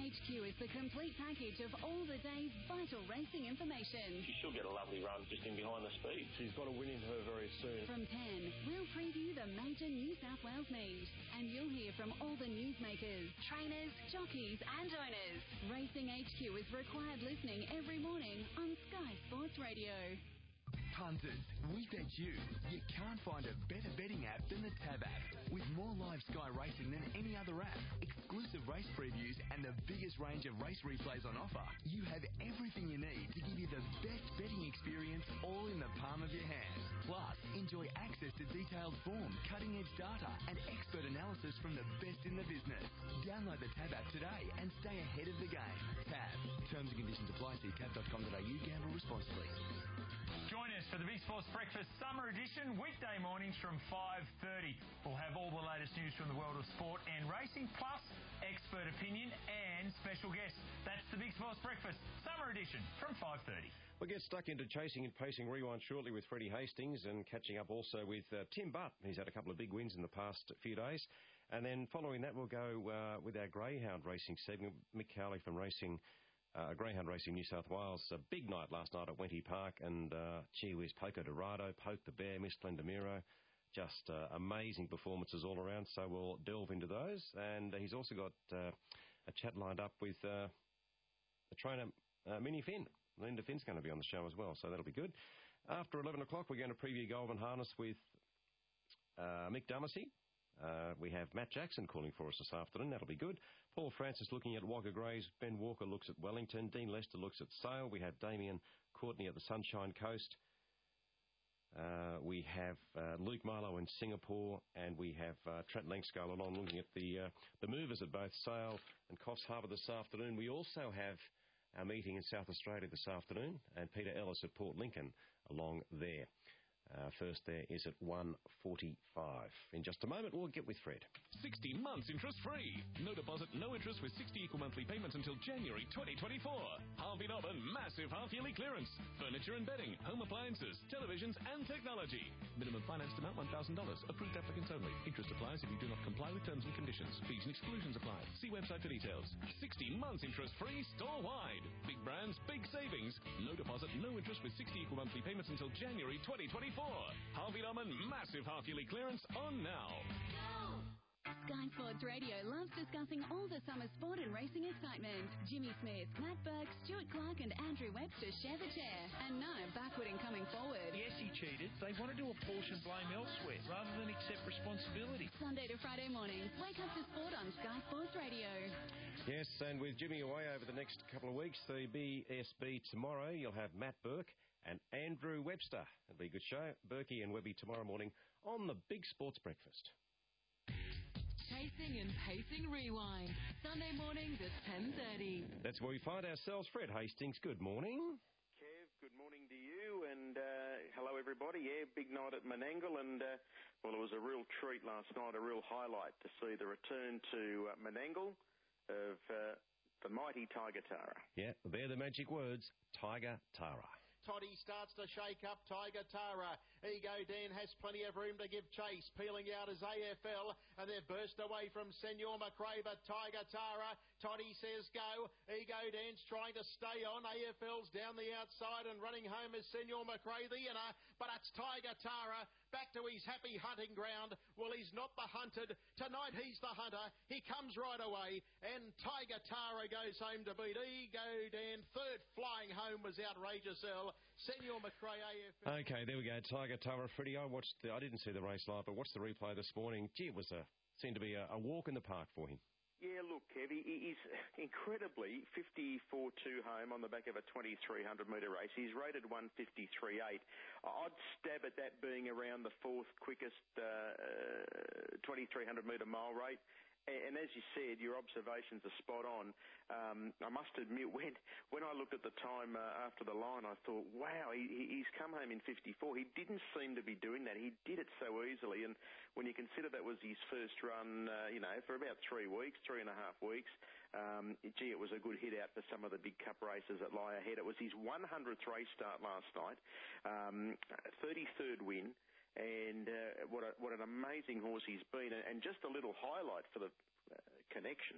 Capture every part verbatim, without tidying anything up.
H Q is the complete package of all the day's vital racing information. She'll get a lovely run just in behind the speed. She's got a win in her very soon. From ten, we'll preview the major New South Wales meet, and you'll hear from all the newsmakers, trainers, jockeys and owners. Racing H Q is required listening every morning on Sky Sports Radio. Punters, we bet you. You can't find a better betting app than the Tab app. With more live Sky racing than any other app, exclusive race previews and the biggest range of race replays on offer, you have everything you need to give you the best betting experience all in the palm of your hand. Plus, enjoy access to detailed form, cutting-edge data and expert analysis from the best in the business. Download the Tab app today and stay ahead of the game. Tab. Terms and conditions apply. See tab dot com dot a u. Gamble responsibly. Join us for the Big Sports Breakfast Summer Edition, weekday mornings from five thirty. We'll have all the latest news from the world of sport and racing, plus expert opinion and special guests. That's the Big Sports Breakfast Summer Edition from five thirty. We'll get stuck into chasing and pacing rewind shortly with Freddie Hastings and catching up also with uh, Tim Butt. He's had a couple of big wins in the past few days. And then following that, we'll go uh, with our greyhound racing segment. Mick Cowley from Racing... Uh, Greyhound Racing New South Wales. A big night last night at Wenty Park, and uh, gee whiz, Poco Dorado, Poke the Bear, Miss Glendamiro. Just uh, amazing performances all around, so we'll delve into those. And uh, he's also got uh, a chat lined up with uh, the trainer, uh, Minnie Finn. Linda Finn's going to be on the show as well, so that'll be good. After eleven o'clock, we're going to preview Goulburn Harness with uh, Mick Dumacy. Uh, we have Matt Jackson calling for us this afternoon. That'll be good. Paul Francis looking at Wagga Greys. Ben Walker looks at Wellington. Dean Lester looks at Sale. We have Damien Courtney at the Sunshine Coast. Uh, we have uh, Luke Milo in Singapore, and we have uh, Trent Langscale along looking at the uh, the movers at both Sale and Coffs Harbour this afternoon. We also have our meeting in South Australia this afternoon, and Peter Ellis at Port Lincoln along there. Uh, first there is at one forty-five. In just a moment, we'll get with Fred. sixty months interest-free. No deposit, no interest with sixty equal monthly payments until January twenty twenty-four. Harvey Norman, massive half-yearly clearance. Furniture and bedding, home appliances, televisions and technology. Minimum financed amount one thousand dollars. Approved applicants only. Interest applies if you do not comply with terms and conditions. Fees and exclusions apply. See website for details. sixty months interest-free store-wide. Big brands, big savings. No deposit, no interest with sixty equal monthly payments until January twenty twenty-four. Harvey Norman, massive half-yearly clearance on now. Go! Sky Sports Radio loves discussing all the summer sport and racing excitement. Jimmy Smith, Matt Burke, Stuart Clark and Andrew Webster share the chair. And no backward in coming forward. Yes, he cheated. They want to do apportion blame elsewhere rather than accept responsibility. Sunday to Friday mornings, wake up to sport on Sky Sports Radio. Yes, and with Jimmy away over the next couple of weeks, the B S B tomorrow, you'll have Matt Burke and Andrew Webster. It'll be a good show. Berkey and Webby tomorrow morning on the Big Sports Breakfast. Chasing and Pacing Rewind. Sunday mornings at ten thirty. That's where we find ourselves. Fred Hastings, good morning. Kev, good morning to you, and uh, hello everybody. Yeah, big night at Menangle, and uh, well, it was a real treat last night, a real highlight to see the return to uh, Menangle of uh, the mighty Tiger Tara. Yeah, they're the magic words, Tiger Tara. Toddy starts to shake up Tiger Tara. Ego Dan has plenty of room to give chase. Peeling out as A F L, and they've burst away from Senor McRae, but Tiger Tara. Toddy says go. Ego Dan's trying to stay on. A F L's down the outside and running home as Senor McRae, the inner, but it's Tiger Tara back to his happy hunting ground. Well, he's not the hunted. Tonight he's the hunter. He comes right away, and Tiger Tara goes home to beat Ego Dan. Third flying home was Outrageous Earl. Senor McRae, A F L. Okay, there we go. Tiger Tara. Freddie, I watched. The, I didn't see the race live, but watched the replay this morning. Gee, it was a seemed to be a, a walk in the park for him. Yeah, look, Kev, he, he's incredibly fifty-four two home on the back of a twenty-three hundred metre race. He's rated one fifty-three eight. I'd stab at that being around the fourth quickest uh, twenty-three hundred metre mile rate. And as you said, your observations are spot on. Um, I must admit, when when I looked at the time uh, after the line, I thought, wow, he, he's come home in fifty-four. He didn't seem to be doing that. He did it so easily. And when you consider that was his first run, uh, you know, for about three weeks, three and a half weeks, um, gee, it was a good hit out for some of the big cup races that lie ahead. It was his one hundredth race start last night, um, thirty-third win. And uh, what a, what an amazing horse he's been. And just a little highlight for the uh, connections.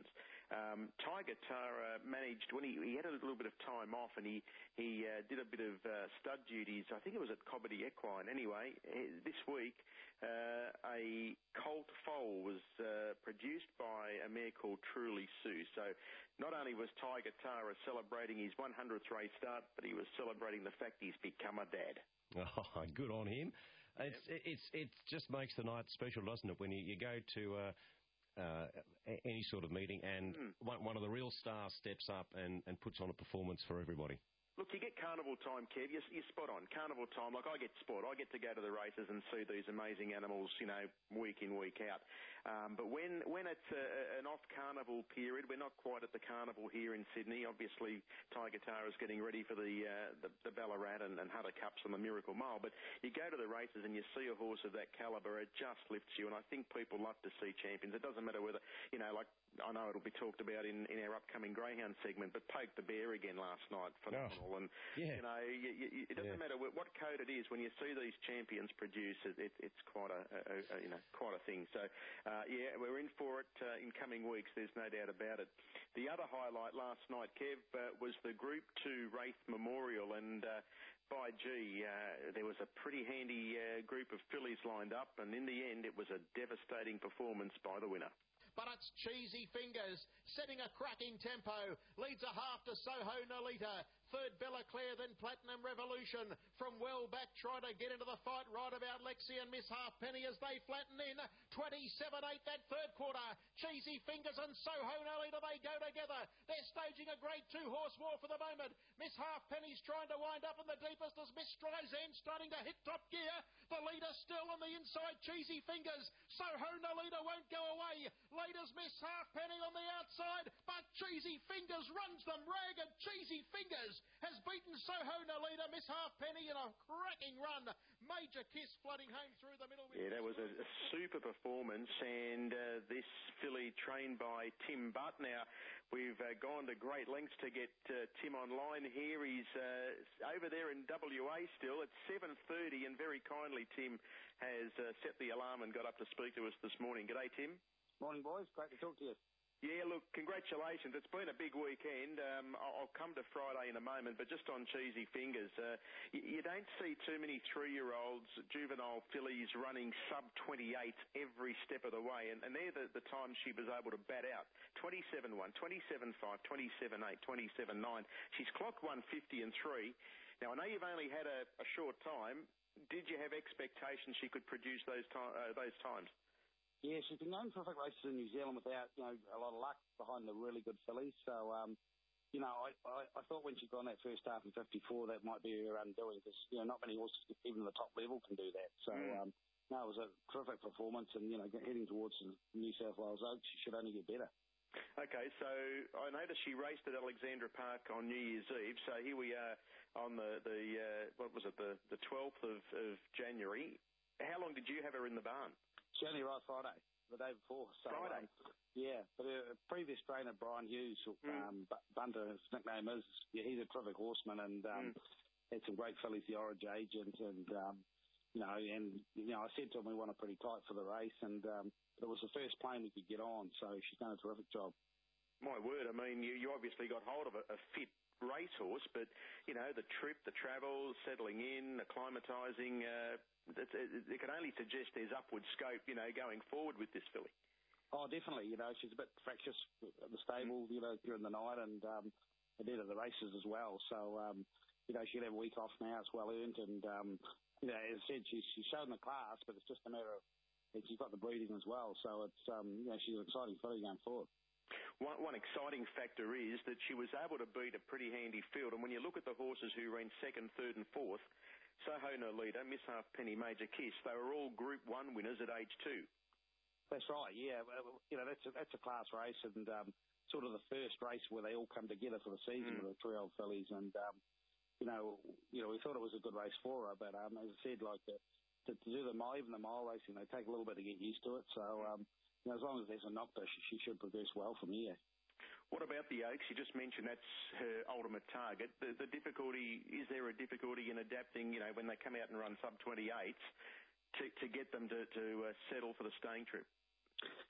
Um, Tiger Tara managed, when he, he had a little bit of time off and he, he uh, did a bit of uh, stud duties, I think it was at Cobbity Equine. Anyway, this week, uh, a colt foal was uh, produced by a mare called Truly Sue. So not only was Tiger Tara celebrating his one hundredth race start, but he was celebrating the fact he's become a dad. Oh, good on him. Yep. It's, it's, it just makes the night special, doesn't it, when you, you go to uh, uh, any sort of meeting and mm. one, one of the real stars steps up and, and puts on a performance for everybody. Look, you get carnival time, Kev. You're, you're spot on. Carnival time, like I get sport. I get to go to the races and see these amazing animals, you know, week in, week out. Um, but when when it's a, an off-carnival period, we're not quite at the carnival here in Sydney. Obviously, Tiger Tara's getting ready for the uh, the, the Ballarat and, and Hunter Cups and the Miracle Mile. But you go to the races and you see a horse of that calibre, it just lifts you. And I think people love to see champions. It doesn't matter whether, you know, like I know it'll be talked about in, in our upcoming Greyhound segment, but Poke the Bear again last night, phenomenal. Oh. And, yeah. you know, you, you, it doesn't yeah. matter what code it is. When you see these champions produce, it, it, it's quite a, a, a, you know, quite a thing. So, uh, yeah, we're in for it uh, in coming weeks. There's no doubt about it. The other highlight last night, Kev, uh, was the Group two Wraith Memorial. And, uh, by gee, uh, there was a pretty handy uh, group of fillies lined up. And in the end, it was a devastating performance by the winner. But it's Cheesy Fingers, setting a cracking tempo, leads a half to Soho Nolita, third Bella Claire, then Platinum Revolution, from well back trying to get into the fight right about Lexi and Miss Halfpenny as they flatten in, twenty-seven eight that third quarter, Cheesy Fingers and Soho Nolita, they go together, they're staging a great two-horse war for the moment, Miss Halfpenny's trying to wind up in the deepest as Miss Streisand starting to hit top gear, the leader still on the inside, Cheesy Fingers, Soho Nolita won't go away, leaders Miss Halfpenny on the outside, but Cheesy Fingers runs them ragged. Cheesy Fingers has beaten Soho Nolita, Miss Halfpenny in a cracking run. Major Kiss flooding home through the middle. Yeah, that was a, a super performance, and uh, this filly trained by Tim Butt. Now, we've uh, gone to great lengths to get uh, Tim online here. He's uh, over there in W A still. It's seven thirty, and very kindly Tim has uh, set the alarm and got up to speak to us this morning. G'day, Tim. Morning, boys. Great to talk to you. Yeah, look, congratulations. It's been a big weekend. Um, I'll come to Friday in a moment, but just on Cheesy Fingers, uh, you, you don't see too many three-year-olds, juvenile fillies running sub twenty-eight every step of the way, and, and they're the, the times she was able to bat out. twenty-seven one, twenty-seven five, twenty-seven eight, twenty-seven nine. She's clocked one fifty and three. Now, I know you've only had a, a short time. Did you have expectations she could produce those, ti- uh, those times? Yeah, she's been known for races in New Zealand without, you know, a lot of luck behind the really good fillies. So, um, you know, I, I, I thought when she got on that first half in fifty-four, that might be her undoing because, you know, not many horses, even the top level, can do that. So, mm. um, no, it was a terrific performance and, you know, heading towards the New South Wales Oaks, she should only get better. Okay, so I noticed she raced at Alexandra Park on New Year's Eve. So here we are on the, the uh, what was it, the, the twelfth of, of January. How long did you have her in the barn? She only rode Friday, the day before. So, Friday? Um, yeah, but her previous trainer, Brian Hughes, um, mm. Bunter, his nickname is, yeah, he's a terrific horseman and um, mm. had some great fillies, the Orange Agent, and, um, you know, and, you know, I said to him we want her pretty tight for the race, and um, it was the first plane we could get on, so she's done a terrific job. My word, I mean, you, you obviously got hold of a, a fit racehorse, but, you know, the trip, the travel, settling in, acclimatising, uh, it, it, it can only suggest there's upward scope, you know, going forward with this filly. Oh, definitely. You know, she's a bit fractious at the stable, you know, during the night, and um, a bit of the races as well. So, um, you know, she'll have a week off now. It's well earned, and, um, you know, as I said, she's, she's shown the class, but it's just a matter of, she's got the breeding as well. So it's, um, you know, she's an exciting filly going forward. One, one exciting factor is that she was able to beat a pretty handy field. And when you look at the horses who ran second, third and fourth, Soho Nolita, Miss Halfpenny, Major Kiss, they were all Group one winners at age two. That's right, yeah. You know, that's a, that's a class race and um, sort of the first race where they all come together for the season mm. with the three-year-old fillies. And, um, you know, you know, we thought it was a good race for her. But um, as I said, like the, to, to do the mile, even the mile racing, they take a little bit to get used to it. So, um, you know, as long as there's a knocker, she, she should progress well from here. What about the Oaks? You just mentioned that's her ultimate target. The, the difficulty, is there a difficulty in adapting, you know, when they come out and run sub twenty-eights to, to get them to, to uh, settle for the staying trip?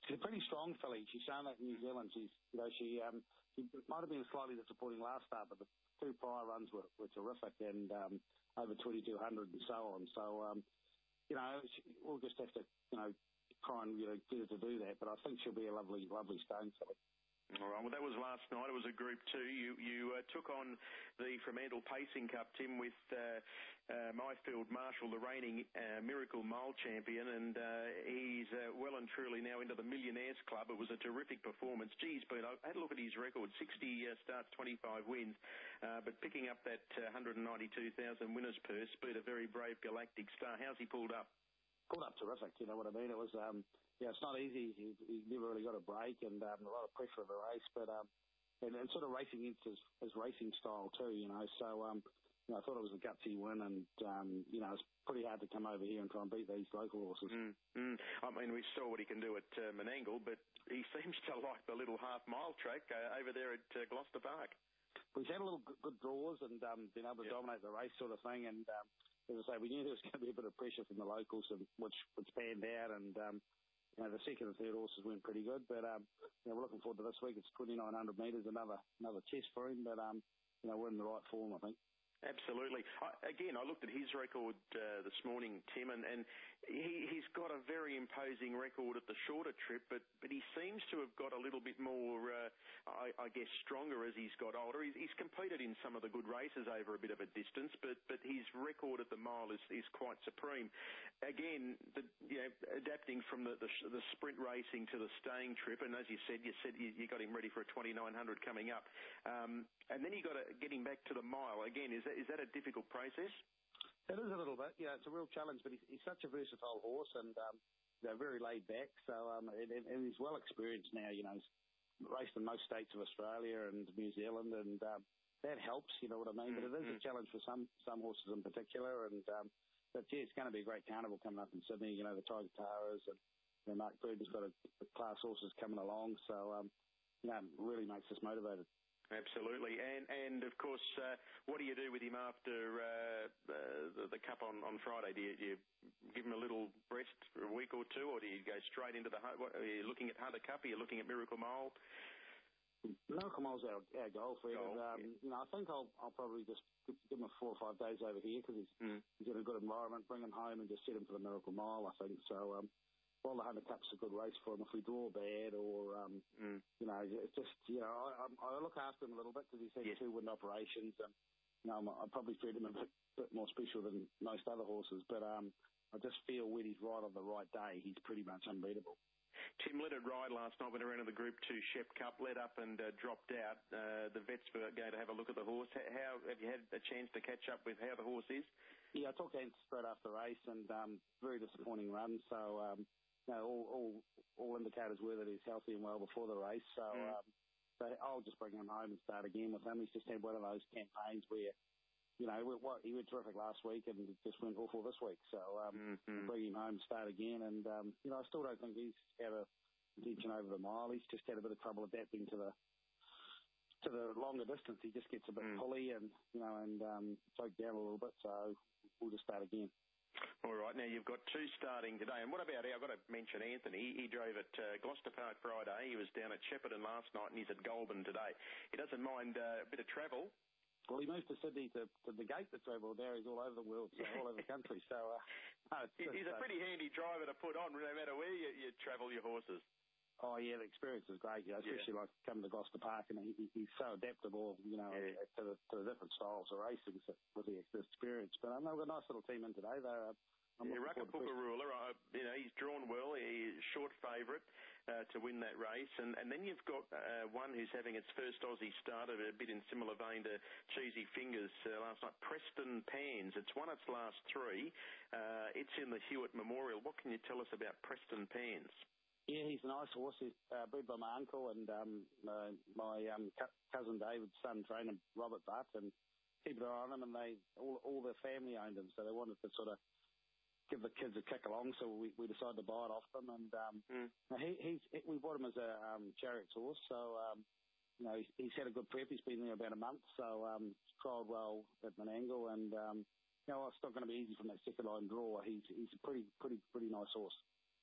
She's a pretty strong filly. She's shown that in New Zealand. She's, you know, she um, she might have been slightly disappointing last start, but the two prior runs were, were terrific and um, over twenty-two hundred and so on. So, um, you know, she, we'll just have to, you know, try and you know get her to do that. But I think she'll be a lovely, lovely stone filly. All right, well, that was last night. It was a Group two. You you uh, took on the Fremantle Pacing Cup, Tim, with uh, uh, Myfield Marshall, the reigning uh, Miracle Mole champion, and uh, he's uh, well and truly now into the Millionaires Club. It was a terrific performance. Geez, but I had a look at his record, sixty uh, starts, twenty-five wins, uh, but picking up that uh, one hundred ninety-two thousand winners purse, beat a very brave Galactic Star. How's he pulled up? Pulled up terrific, you know what I mean? It was... Um, Yeah, it's not easy. He, he never really got a break and um, a lot of pressure of the race, but um, and, and sort of racing into his, his racing style too, you know. So um, you know, I thought it was a gutsy win, and um, you know, it's pretty hard to come over here and try and beat these local horses. Mm, mm. I mean, we saw what he can do at uh, Menangle, but he seems to like the little half mile track uh, over there at uh, Gloucester Park. We've had a little good, good draws and um, been able to yep. dominate the race, sort of thing. And um, as I say, we knew there was going to be a bit of pressure from the locals, and which which panned out, and. Um, You know, the second and third horses went pretty good, but um, you know, we're looking forward to this week. It's twenty-nine hundred metres, another another test for him, but um, you know, we're in the right form, I think. Absolutely. I, again, I looked at his record uh, this morning, Tim, and, and he, he's got a very imposing record at the shorter trip, but, but he seems to have got a little bit more, uh, I, I guess, stronger as he's got older. He's, he's competed in some of the good races over a bit of a distance, but, but his record at the mile is, is quite supreme. Again, the, you know, adapting from the, the, the sprint racing to the staying trip, and as you said, you said you, you got him ready for a twenty-nine hundred coming up, um, and then you got to get him back to the mile. Again, is that Is that a difficult process? It is a little bit. Yeah, it's a real challenge, but he's, he's such a versatile horse and um, you know, very laid back. So um, and, and he's well experienced now. You know, he's raced in most states of Australia and New Zealand, and um, that helps. You know what I mean? Mm-hmm. But it is a challenge for some some horses in particular. And um, but yeah, it's going to be a great carnival coming up in Sydney. You know, the Tiger Taras and you know, Mark Burton's got a, a class horses coming along. So um, you know, it really makes us motivated. Absolutely. And, and of course, uh, what do you do with him after uh, the, the Cup on, on Friday? Do you, do you give him a little rest for a week or two, or do you go straight into the... What, are you looking at Hunter Cup? Are you looking at Miracle Mole? Miracle Mole's our, our goal for him. Goal, um, yeah. You know, I think I'll, I'll probably just give him a four or five days over here because he's, mm. he's in a good environment, bring him home and just set him for the Miracle Mile, I think. So... Um, Well, the Hunter Cup's a good race for him. If we draw bad or, um, mm. you know, it's just, you know, I, I look after him a little bit because he's had yes. two wind operations and, you know, I probably treat him a bit, bit more special than most other horses. But um, I just feel when he's right on the right day, he's pretty much unbeatable. Tim Leonard ride last night, went around in the Group two Shep Cup, led up and uh, dropped out. Uh, the vets were going to have a look at the horse. How have you had a chance to catch up with how the horse is? Yeah, I talked to him straight after the race and um, very disappointing run. So, um, you know, all, all all indicators were that he's healthy and well before the race. So, mm. um, so I'll just bring him home and start again with him. He's just had one of those campaigns where, you know, what, he went terrific last week and just went awful this week. So um, mm-hmm. bring him home and start again. And, um, you know, I still don't think he's had a intention over the mile. He's just had a bit of trouble adapting to the to the longer distance. He just gets a bit mm. pulley and, you know, and um, choked down a little bit. So we'll just start again. All right, now you've got two starting today. And what about, I've got to mention Anthony. He drove at uh, Gloucester Park Friday. He was down at Shepparton last night and he's at Goulburn today. He doesn't mind uh, a bit of travel. Well, he moved to Sydney to, to negate the travel. There he's all over the world, so all over the country. So uh, no, He's just, a pretty handy driver to put on no matter where you, you travel your horses. Oh, yeah, the experience is great, you know, especially yeah. like coming to Gloucester Park, and he, he's so adaptable, you know, yeah. to, the, to the different styles of racing with the experience. But um, they've got a nice little team in today. They're, I'm yeah, Ruckapuka Ruler, uh, you know, he's drawn well. He's short favourite uh, to win that race. And, and then you've got uh, one who's having its first Aussie start, a bit in similar vein to Cheesy Fingers uh, last night, Preston Pans. It's won its last three. Uh, it's in the Hewitt Memorial. What can you tell us about Preston Pans? Yeah, he's a nice horse. He's uh, bred by my uncle and um, uh, my um, cu- cousin David's son, trainer Robert Butt, and keep an eye on him. And they all, all their family owned him, so they wanted to sort of give the kids a kick along. So we, we decided to buy it off them. And um, mm. he, he's we bought him as a um, chariot horse. So um, you know he's, he's had a good prep. He's been there about a month, so um, trialled well at Menangle. And um, you know it's not going to be easy from that second line draw. He's he's a pretty pretty pretty nice horse.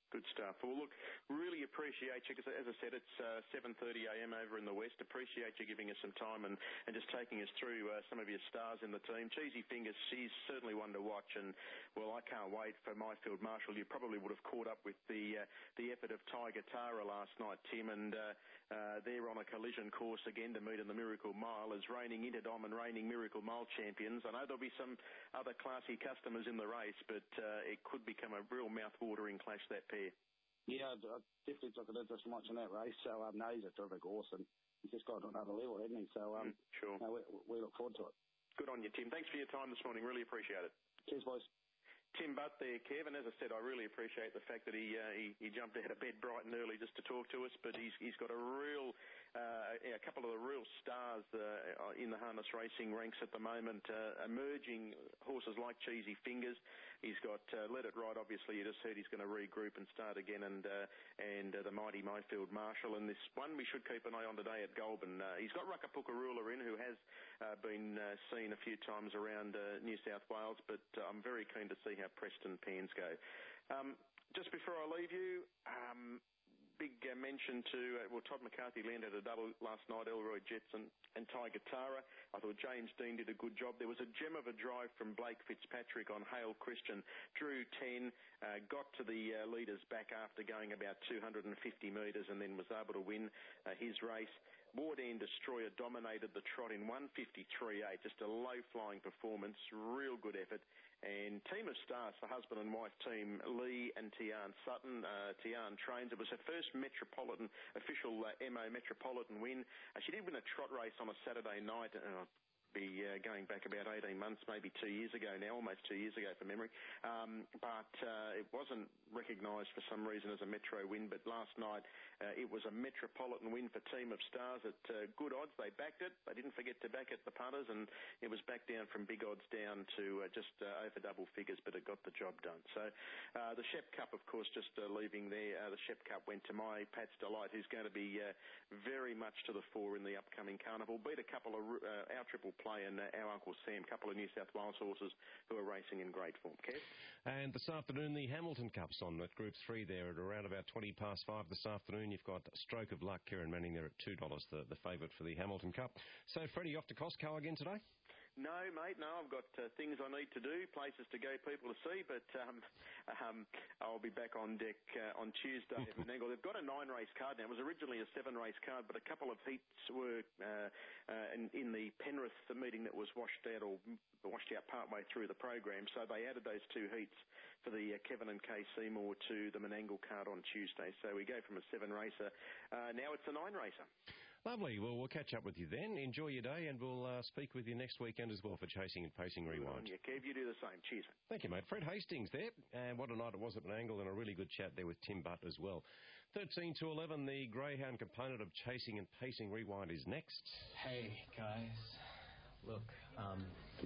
Good stuff. Well, look, really appreciate you, because as I said, it's uh, seven thirty a m over in the West. Appreciate you giving us some time and, and just taking us through uh, some of your stars in the team. Cheesy Fingers, she's certainly one to watch, and, well, I can't wait for Myfield Marshall. You probably would have caught up with the uh, the effort of Tiger Tara last night, Tim, and uh, uh, they're on a collision course again to meet in the Miracle Mile as reigning Interdom and reigning Miracle Mile champions. I know there'll be some other classy customers in the race, but uh, it could become a real mouth-watering clash, that pair. Yeah, I definitely took an interest in watching that race. So, um, no, he's a terrific horse, and he's just got to another level, hasn't he? So, um, mm, sure. No, we, we look forward to it. Good on you, Tim. Thanks for your time this morning. Really appreciate it. Cheers, boys. Tim Butt there, Kevin. As I said, I really appreciate the fact that he uh, he, he jumped out of bed bright and early just to talk to us. But he's he's got a real uh, a couple of the real stars uh, in the harness racing ranks at the moment. Uh, emerging horses like Cheesy Fingers. He's got uh, Let It Ride. Obviously, you just heard he's going to regroup and start again, and uh, and uh, the mighty Myfield Marshall. And this one we should keep an eye on today at Goulburn. Uh, he's got Ruckapukarula in, who has uh, been uh, seen a few times around uh, New South Wales. But uh, I'm very keen to see how Preston Pans go. Um, just before I leave you, um, big uh, mention to, uh, well, Todd McCarthy landed a double last night, Elroy Jetson and Tiger Tara. I thought James Dean did a good job. There was a gem of a drive from Blake Fitzpatrick on Hale Christian. Drew ten, uh, got to the uh, leaders back after going about two hundred fifty metres and then was able to win uh, his race. Wardan Destroyer dominated the trot in one fifty-three eight, just a low-flying performance, real good effort. And Team of Stars, the husband and wife team, Lee and Tian Sutton. Uh, Tian trains. It was her first Metropolitan, official uh, M O Metropolitan win. Uh, she did win a trot race on a Saturday night. Uh, be uh, going back about eighteen months, maybe two years ago now, almost two years ago from memory. Um, but uh, it wasn't recognised for some reason as a Metro win, but last night uh, it was a Metropolitan win for Team of Stars at uh, good odds. They backed it. They didn't forget to back it, the punters, and it was back down from big odds down to uh, just uh, over double figures, but it got the job done. So uh, the Shep Cup, of course, just uh, leaving there, uh, the Shep Cup went to my Pat's Delight, who's going to be uh, very much to the fore in the upcoming carnival. Beat a couple of uh, our triple play and uh, our Uncle Sam, a couple of New South Wales horses who are racing in great form. Kev? And this afternoon, the Hamilton Cup's on at Group three there at around about twenty past five this afternoon. You've got Stroke of Luck, Kieran Manning there at two dollars, the, the favourite for the Hamilton Cup. So, Freddie, off to Costco again today? No, mate, no. I've got uh, things I need to do, places to go, people to see, but um, um, I'll be back on deck uh, on Tuesday at Menangle. They've got a nine-race card now. It was originally a seven-race card, but a couple of heats were uh, uh, in, in the Penrith meeting that was washed out or washed out partway through the program, so they added those two heats for the uh, Kevin and Kay Seymour to the Menangle card on Tuesday. So we go from a seven-racer. Uh, now it's a nine-racer. Lovely. Well, we'll catch up with you then. Enjoy your day, and we'll uh, speak with you next weekend as well for Chasing and Pacing Rewind. Yeah, Kev, you do the same. Cheers. Thank you, mate. Fred Hastings there. And what a night it was at Menangle, and a really good chat there with Tim Butt as well. thirteen to eleven, the Greyhound component of Chasing and Pacing Rewind is next. Hey, guys. Look, um,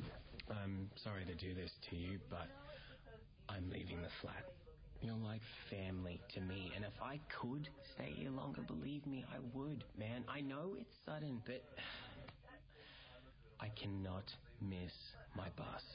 I'm sorry to do this to you, but I'm leaving the flat. You're like family to me, and if I could stay here longer, believe me, I would, man. I know it's sudden, but I cannot miss my bus.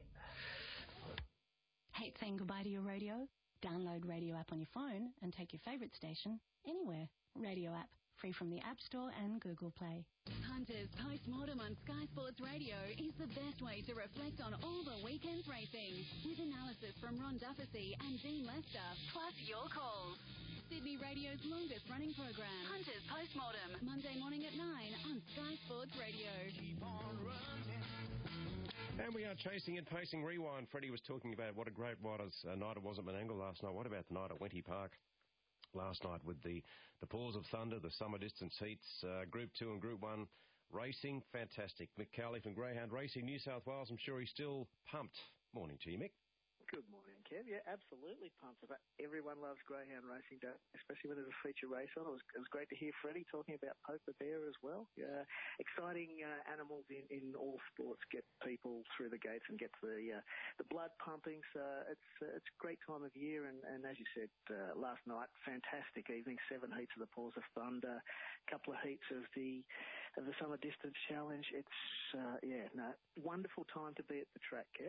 Hate saying goodbye to your radio? Download Radio App on your phone and take your favourite station anywhere. Radio App, free from the App Store and Google Play. Hunter's Postmortem on Sky Sports Radio is the best way to reflect on all the weekend's racing, with analysis from Ron Dufficy and Dean Lester, plus your calls. Sydney Radio's longest running program, Hunter's Postmortem, Monday morning at nine on Sky Sports Radio. Keep on running. And we are Chasing and Pacing Rewind. Freddie was talking about what a great night it was at Menangle last night. What about the night at Wenty Park last night with the, the Paws of Thunder, the summer distance heats, uh, Group two and Group one racing? Fantastic. Mick Cowley from Greyhound Racing New South Wales. I'm sure he's still pumped. Morning to you, Mick. Good morning, Kev. Yeah, absolutely pumped. But everyone loves Greyhound Racing, especially when there's a feature race on. It was, it was great to hear Freddie talking about Poker Bear as well. Yeah, exciting uh, animals in, in all sports get people through the gates and get the uh, the blood pumping. So it's uh, it's a great time of year. And, and as you said uh, last night, fantastic evening. Seven heats of the Paws of Thunder, a couple of heats of the of the Summer Distance Challenge. It's uh, yeah, no, wonderful time to be at the track, Kev.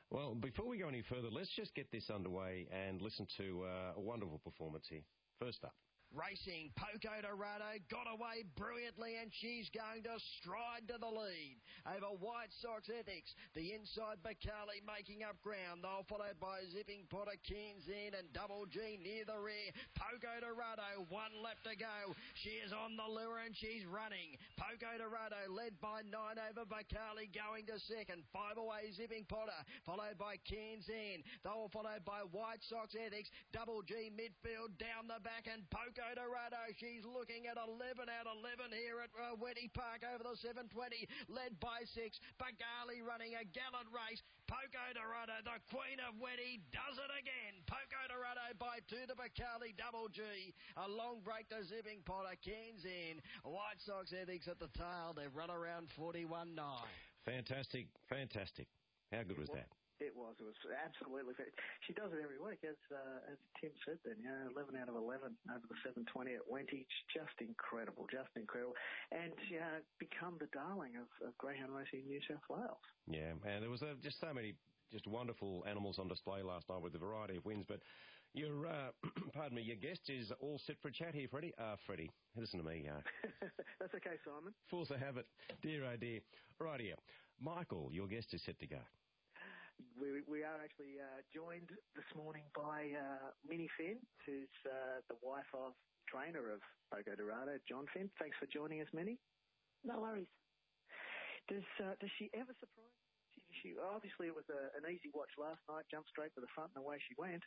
Well, before we go any further, let's just get this underway and listen to uh, a wonderful performance here. First up. Racing, Poco Dorado got away brilliantly and she's going to stride to the lead. Over White Sox Ethics, the inside Bacali making up ground. They'll followed by Zipping Potter, Keens in and Double G near the rear. Poco Dorado, one lap to go. She is on the lure and she's running. Poco Dorado led by nine over Bacali going to second. Five away Zipping Potter, followed by Keens in. They were followed by White Sox Ethics. Double G midfield down the back and Poco Dorado, she's looking at eleven out of eleven here at uh, Weddy Park over the seven twenty, led by six. Bacali running a gallant race. Poco Dorado, the queen of Weddy, does it again. Poco Dorado by two to Bacali, Double G. A long break to Zipping Potter, Keens in. White Sox Ethics at the tail. They've run around forty-one nine. Fantastic, fantastic. How good was that? It was. It was absolutely. She does it every week, as uh, as Tim said. Then, you know, eleven out of eleven over the seven twenty at Wenty. Just incredible, just incredible, and uh, become the darling of, of greyhound racing in New South Wales. Yeah, and there was uh, just so many just wonderful animals on display last night with a variety of wins. But your, uh, pardon me, your guest is all set for a chat here, Freddie. Uh, Freddie, listen to me. Uh, That's okay, Simon. Force of habit, dear oh dear. Right here, Michael, your guest is set to go. We we are actually uh, joined this morning by uh, Minnie Finn, who's uh, the wife of trainer of Poco Dorado, John Finn. Thanks for joining us, Minnie. No worries. Does uh, does she ever surprise you? She, she, obviously, it was a, an easy watch last night, jumped straight to the front and away she went.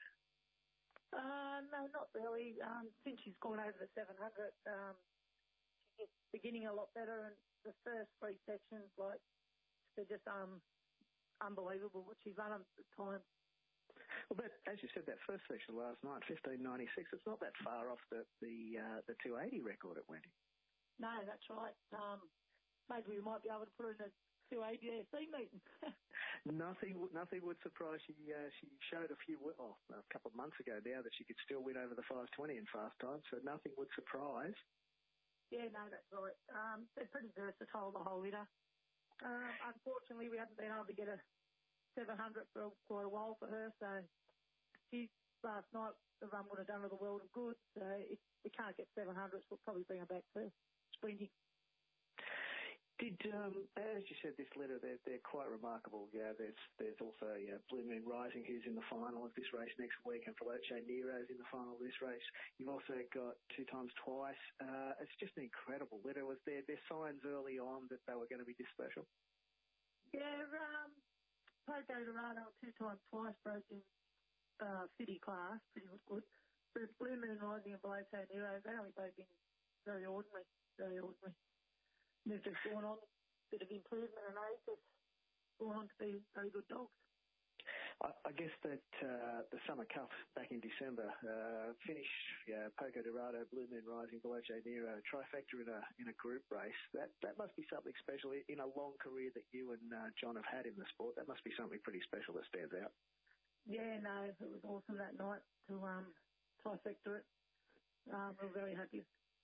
Uh, no, not really. Um, since she's gone over the seven hundred, um, she's beginning a lot better, and the first three sections, like, they're just... um. unbelievable what she's done at the time. Well, that, as you said, that first section last night, fifteen ninety-six, it's not that far off the the, uh, the two eighty record at Wenty. No, that's right. Um, maybe we might be able to put her in a two eighty A C meeting. nothing nothing would surprise. She uh, she showed a few, well, a couple of months ago now that she could still win over the five twenty in fast time, so nothing would surprise. Yeah, no, that's right. Um, they're pretty versatile, the whole litter. Uh, unfortunately, we haven't been able to get a seven hundred for quite a while for her, so she, last night, the run would have done her the world of good. So if we can't get seven hundreds, we'll probably bring her back to sprinting. Did, um, as you said, this litter, they're, they're quite remarkable. Yeah, there's there's also yeah, Blue Moon Rising, who's in the final of this race next week, and Veloce Nero's in the final of this race. You've also got two times twice. Uh, it's just an incredible litter. Was there, there signs early on that they were going to be this special? Yeah, um, Poco Dorado two times twice broke in uh, city class, pretty good. But Blue Moon Rising and Veloce Nero, they only both been very ordinary, very ordinary. They've just gone on a bit of improvement and age. They've gone on to be very good dogs. I, I guess that uh, the Summer Cup back in December uh, finish, yeah, Poco Dorado, Blue Moon Rising, Veloce Nero, trifecta in a in a group race. That that must be something special in a long career that you and uh, John have had in the sport. That must be something pretty special that stands out. Yeah, no, it was awesome that night to um, trifecta it. Um, we're very happy.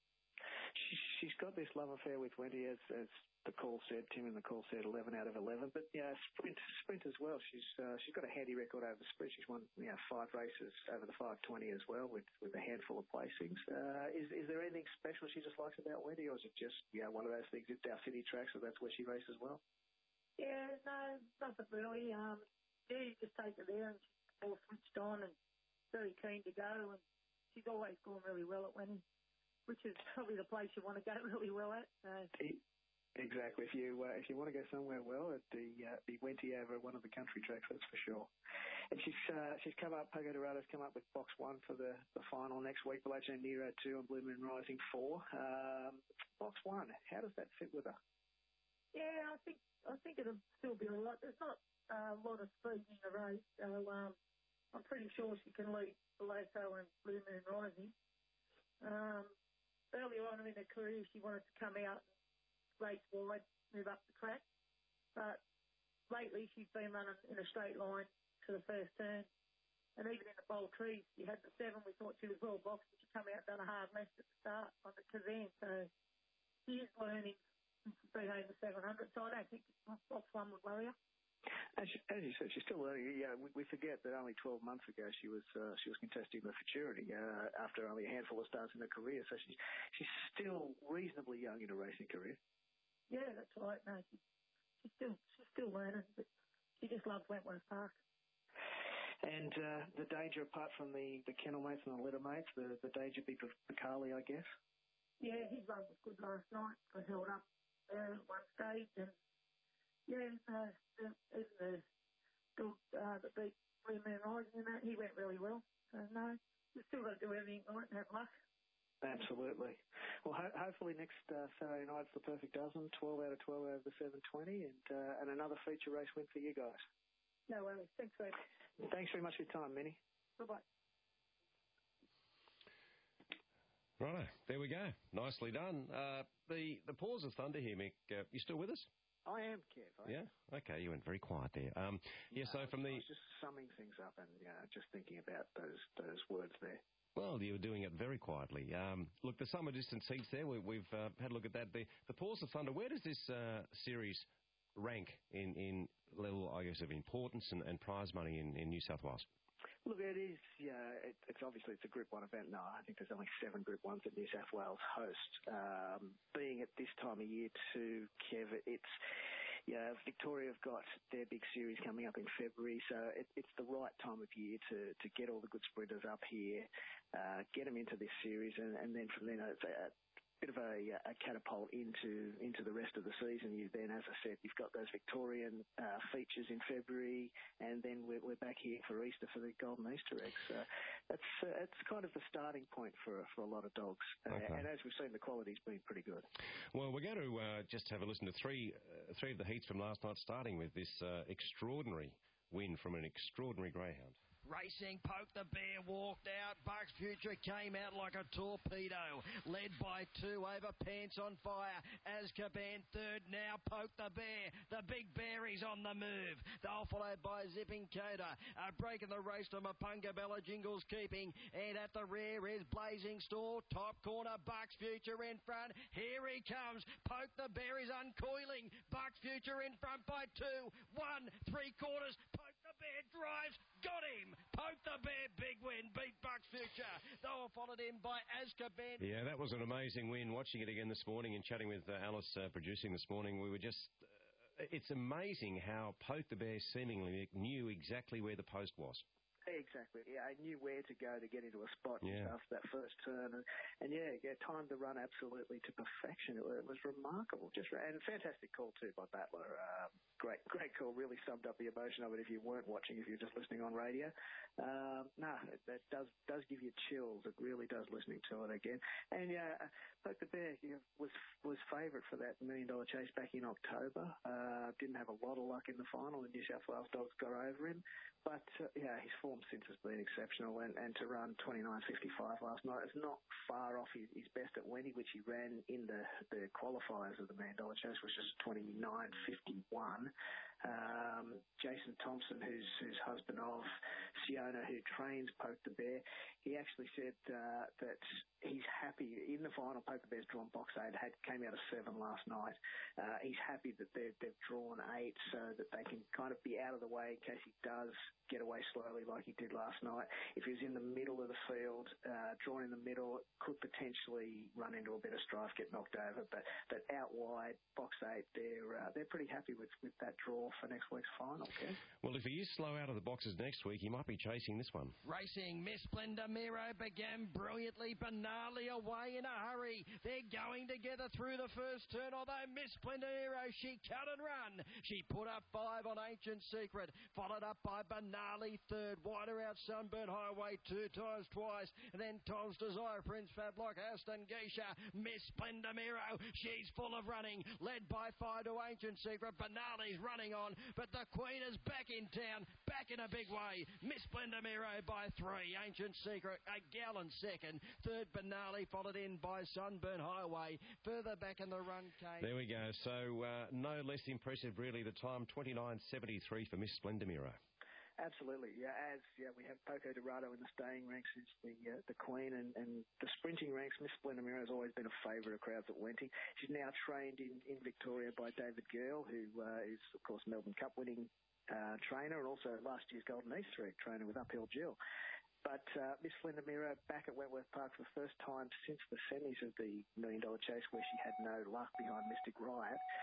She's got this love affair with Wenty, as, as the call said, Tim and the call said, eleven out of eleven. But yeah, sprint, sprint as well. She's uh, she's got a handy record over the sprint. She's won you know, five races over the five twenty as well, with, with a handful of placings. Uh, is is there anything special she just likes about Wenty, or is it just you know, one of those things? It's our city track, so that's where she races well. Yeah, no, nothing really. Um, yeah, you just take her there and she's all switched on and very keen to go, and she's always gone really well at Wenty, which is probably the place you want to go really well at. So. Exactly. If you uh, if you want to go somewhere well, at the uh, the Wenty over one of the country tracks, that's for sure. And she's uh, she's come up. Poco Dorado's come up with box one for the, the final next week. Veloce Nero two and Blue Moon Rising four. Um, box one. How does that fit with her? Yeah, I think I think it'll still be a lot. There's not uh, a lot of speed in the race, so um, I'm pretty sure she can lead Veloce and Blue Moon Rising. Um, Earlier on in her career, she wanted to come out and race wide, move up the track. But lately, she's been running in a straight line to the first turn. And even in the bold trees, she had the seven. We thought she was well boxed, and she come out and done a hard left at the start on the Kazan. So she is learning since she's been over seven hundred. So I don't think box one would worry her. As you, as you said, she's still learning. Yeah, we, we forget that only twelve months ago she was uh, she was contesting the Futurity uh, after only a handful of starts in her career. So she's she's still reasonably young in her racing career. Yeah, that's right. No, she, she's still she's still learning, but she just loves Wentworth Park. And uh, the danger, apart from the, the kennel mates and the litter mates, the, the danger be for Carly, I guess. Yeah, his run was good last night. Got held up there at one stage, and yeah, uh, the, even the dog uh, that beat Blue Moon Rising and that, he went really well. So no, we've still got to do everything right and have luck. Absolutely. Well, ho- hopefully next uh, Saturday night's the perfect dozen, twelve out of twelve over the seven twenty, and uh, and another feature race win for you guys. No worries. Thanks very much. Thanks very much for your time, Minnie. Bye-bye. Righto, there we go. Nicely done. Uh, the the pause of thunder here, Mick. Uh, you still with us? I am, Kev. I Yeah. Okay, you went very quiet there. Um, yeah. No, So from the I was just summing things up and you know, just thinking about those those words there. well, you were doing it very quietly. Um, look, the summer distance heats there. We, we've uh, had a look at that. The the pause of thunder. Where does this uh, series rank in in level, I guess, of importance and, and prize money in, in New South Wales? Look, it is, yeah, it, it's obviously it's a Group one event. No, I think there's only seven Group ones that New South Wales host. Um, being at this time of year too, Kev, it's, yeah, Victoria have got their big series coming up in February, so it, it's the right time of year to, to get all the good sprinters up here, uh, get them into this series, and, and then from then it's a, bit of a, a catapult into into the rest of the season. You then, as I said, you've got those Victorian uh, features in February, and then we're, we're back here for Easter for the Golden Easter eggs. So that's uh, it's kind of the starting point for for a lot of dogs. Uh, Okay. And as we've seen, the quality's been pretty good. Well, we're going to uh, just have a listen to three uh, three of the heats from last night, starting with this uh, extraordinary win from an extraordinary greyhound. Racing, Poke the Bear walked out. Bucks Future came out like a torpedo. Led by two over Pants on Fire. Azkaban third now. Poke the Bear. The big bear is on the move. They'll followed by Zipping Coda. Uh, breaking the race to Mapunga Bella Jingles keeping. And at the rear is Blazing Store. Top corner, Bucks Future in front. Here he comes. Poke the Bear is uncoiling. Bucks Future in front by two. One, three quarters. Poke the Bear drives. Got him. Poke the Bear, big win, beat Bucks Future. They were followed in by Azkaban. Yeah, that was an amazing win. Watching it again this morning and chatting with uh, Alice uh, producing this morning, we were just... Uh, it's amazing how Poke the Bear seemingly knew exactly where the post was. Exactly. Yeah, I knew where to go to get into a spot Yeah. after that first turn, and, and yeah, yeah, timed the run absolutely to perfection. It, was- it was remarkable, just and fantastic call too by Battler. Um, great, great call. Really summed up the emotion of it. If you weren't watching, if you're just listening on radio, um, no, it, that does does give you chills. It really does listening to it again. And yeah, Poke the Bear you know, was was favourite for that million dollar chase back in October. Uh, didn't have a lot of luck in the final, and New South Wales dogs got over him. But uh, yeah, his form since has been exceptional, and, and to run twenty-nine fifty-five last night is not far off his, his best at Wendy, which he ran in the, the qualifiers of the Million Dollar Chase, which is twenty-nine fifty-one. Um, Jason Thompson, who's who's husband of Siona, who trains Poke the Bear, he actually said uh, that he's happy in the final. Poke the Bear's drawn box eight, had came out of seven last night. Uh, he's happy that they've, they've drawn eight so that they can kind of be out of the way in case he does get away slowly like he did last night. If he was in the middle of the field, uh, drawn in the middle, could potentially run into a bit of strife, get knocked over. But but out wide, box eight, they're uh, they're pretty happy with, with that draw for next week's final. Okay. Well, if he is slow out of the boxes next week, he might be chasing this one. Racing, Miss Splendor Miro began brilliantly. Benali away in a hurry. They're going together through the first turn, although Miss Splendor Miro, she cut and run. She put up five on Ancient Secret, followed up by Benali third, wider out Sunburn Highway two times twice, and then Tom's Desire, Prince Fablock, Aston Geisha, Miss Splendor Miro, she's full of running, led by five to Ancient Secret. Benali's running on, but the Queen is back in town, back in a big way. Miss Splendor Miro by three, Ancient Secret a gallon second, third Benali, followed in by Sunburn Highway. Further back in the run came... There we go. So uh, no less impressive, really, the time, twenty-nine seventy-three for Miss Splendor Miro. Absolutely, yeah. As yeah, we have Poco Dorado in the staying ranks as the uh, the queen, and, and the sprinting ranks. Miss Splendor Mirror has always been a favourite of crowds at Wenty. She's now trained in, in Victoria by David Girl, who uh, is of course Melbourne Cup winning uh, trainer, and also last year's Golden Easter egg trainer with Uphill Jill. But uh, Miss Splendor Mirror back at Wentworth Park for the first time since the semis of the Million Dollar Chase, where she had no luck behind Mystic Riot.